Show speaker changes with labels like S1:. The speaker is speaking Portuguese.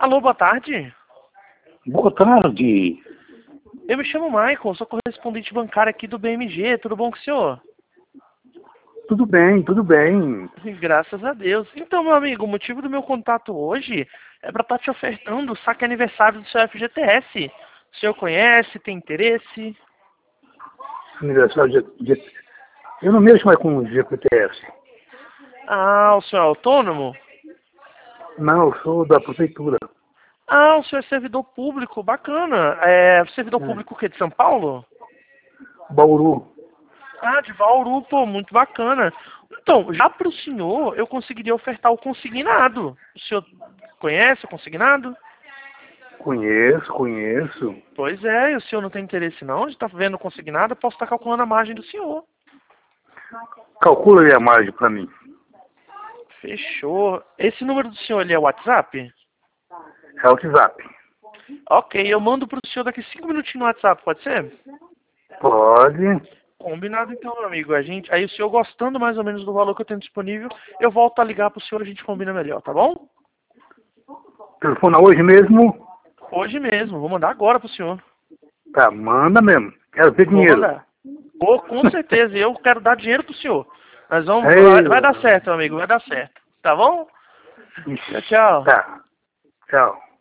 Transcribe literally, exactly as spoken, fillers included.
S1: Alô, boa tarde.
S2: Boa tarde.
S1: Eu me chamo Michael, sou correspondente bancário aqui do B M G. Tudo bom com o senhor?
S2: Tudo bem, tudo bem.
S1: Graças a Deus. Então, meu amigo, o motivo do meu contato hoje é para estar te ofertando o saque aniversário do seu F G T S. O senhor conhece, tem interesse?
S2: Aniversário de, de... Eu não mexo mais com o G P T S.
S1: Ah, o senhor é autônomo?
S2: Não, eu sou da prefeitura.
S1: Ah, o senhor é servidor público, bacana. É servidor
S2: É.
S1: público o quê? De São Paulo?
S2: Bauru.
S1: Ah, de Bauru, pô, muito bacana. Então, já para o senhor, eu conseguiria ofertar o consignado. O senhor conhece o consignado?
S2: Conheço, conheço.
S1: Pois é, e o senhor não tem interesse não de estar vendo o consignado? Eu posso estar calculando a margem do senhor.
S2: Calcula aí a margem para mim.
S1: Fechou. Esse número do senhor ali é o WhatsApp?
S2: É o WhatsApp.
S1: Ok, eu mando para o senhor daqui cinco minutinhos no WhatsApp, pode ser?
S2: Pode.
S1: Combinado então, meu amigo. A gente, aí o senhor gostando mais ou menos do valor que eu tenho disponível, eu volto a ligar para o senhor, a gente combina melhor, tá bom?
S2: Telefona hoje mesmo?
S1: Hoje mesmo, vou mandar agora pro senhor.
S2: Tá, manda mesmo. Quero ter
S1: Vou
S2: dinheiro.
S1: mandar. Pô, com certeza, eu quero dar dinheiro pro senhor. Nós vamos, vai,
S2: Ei,
S1: vai dar certo, meu amigo, vai dar certo. Tá bom? Tchau,
S2: ixi,
S1: tchau.
S2: tá. Tchau.